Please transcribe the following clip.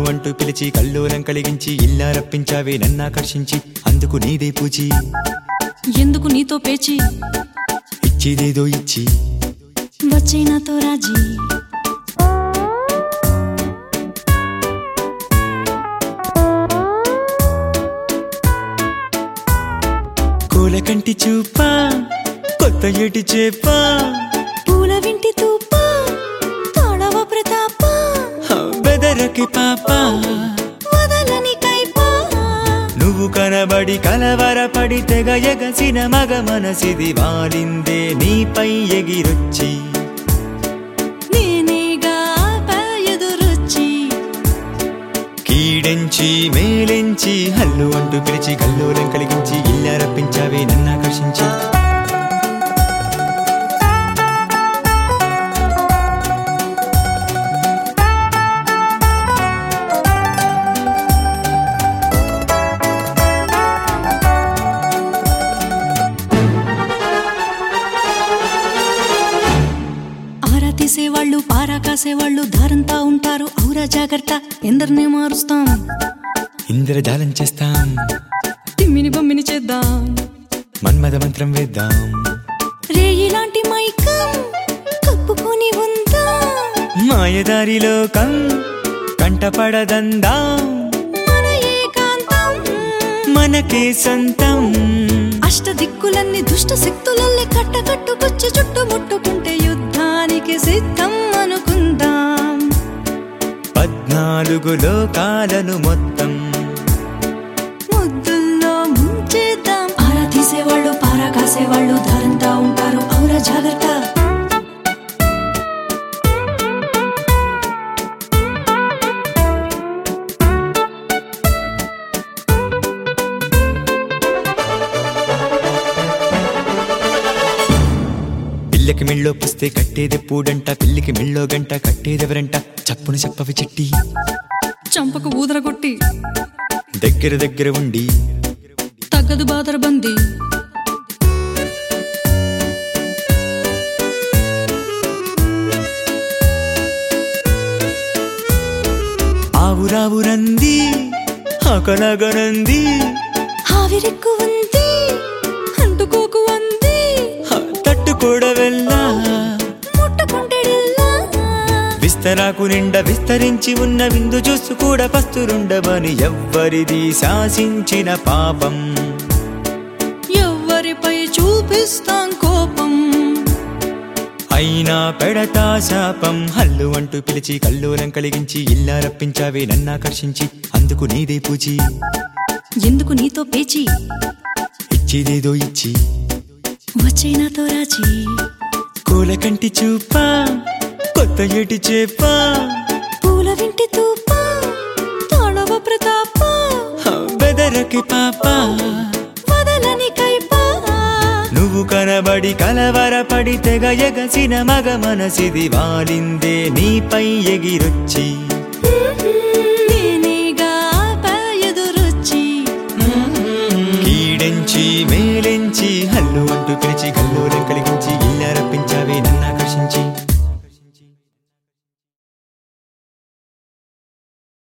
అంటూ పిలిచి కల్లోలం కలిగించి ఇల్లా రప్పించావే నన్నాకర్షించి అందుకు నీదే పూచి ఎందుకు నీతో పేచి ఇచ్చేదేదో ఇచ్చి వచ్చే నాతో రాజీ కోలకంటి చూపా కొత్త ఏటి చేపా పూల వింటి తూపా తోడవ ప్రతాప బెదరకి పాప వదలని కైపా నువ్వు కనబడి కలవరపడి తెగ ఎగసిన మగ మనసిది వాలిందే నీపై ఎగిరొచ్చి నేనేగా ఎదురొచ్చి కీడెంచి మేలెంచి హల్లు అంటూ పిలిచి కల్లోలం కలిగించి ఇల్లా రప్పించావే నన్నాకర్షించి తీసేవాళ్ళు పారా కాసేవాళ్ళు దారంతా ఉంటారు ఔరా జాగ్రత్త ఎందరినే మారుస్తాం ఇంద్రజాలం చేస్తాం తిమ్మిని బొమ్మిని చేద్దాం మన్మథ మంత్రం వేద్దాం రేయిలాంటి మైకం కప్పుకొని ఉందాం మాయదారిలోకం కంటపడదందాం మన ఏకాంతం మనకే సొంతం అష్ట దిక్కులన్నీ దుష్ట శక్తులల్లే కట్టకట్టుకొచ్చి చుట్టుముట్టుకుంటే యుద్ధానికి సిద్ధం అనుకుందాం 14 లోకాలను మొత్తం ముద్దుల్లో ముంచేద్దాం ఆరా తీసేవాళ్ళు పారా కాసేవాళ్ళు దారంతా ఉంటారు ఔరా జాగ్రత్త పిల్లకి మెళ్ళో పుస్తే కట్టేదెప్పుడంట పిల్లికి మెళ్ళో గంట కట్టేదెవరంట చప్పును చెప్పవి చిట్టి చంపకు ఊదరగొట్టి దగ్గర ఉండి తగ్గదు బాదరబంది ఆవురావురంది ఆకలాగనంది ఆవిరెక్కు ఉంది అంటుకోకు అంది తట్టుకోడవెల్లా ముట్టుకుంటేడెల్లా విస్తరాకు నిండా విస్తరించి ఉన్న విందు చూసు కూడా పస్తులుండవని ఎవ్వరిది శాసించిన పాపం ఎవ్వరిపై చూపిస్తాం కోపం అయినా పెడతా శాపం హల్లు అంటూ పిలిచి కల్లోలం కలిగించి ఇల్లా రప్పించావే నన్నాకర్షించి అందుకు నీదే పూచి ఎందుకు నీతో పేచి ఇచ్చేదేదో ఇచ్చి వచ్చే నాతో రాజీ కోలకంటి చూపా కొత్త ఏటి చేపా పూల వింటి తూపా తోడవ ప్రతాప బెదరకి పాప వదలని కైపా నువ్వు కనబడి కలవరపడి తెగ ఎగసిన మగ మనసిది వాలిందే నీపై ఎగిరొచ్చి నేనేగా ఎదురొచ్చి కీడెంచి మేలెంచి హల్లు అంటూ పిలిచి కల్లోలం కలిగించి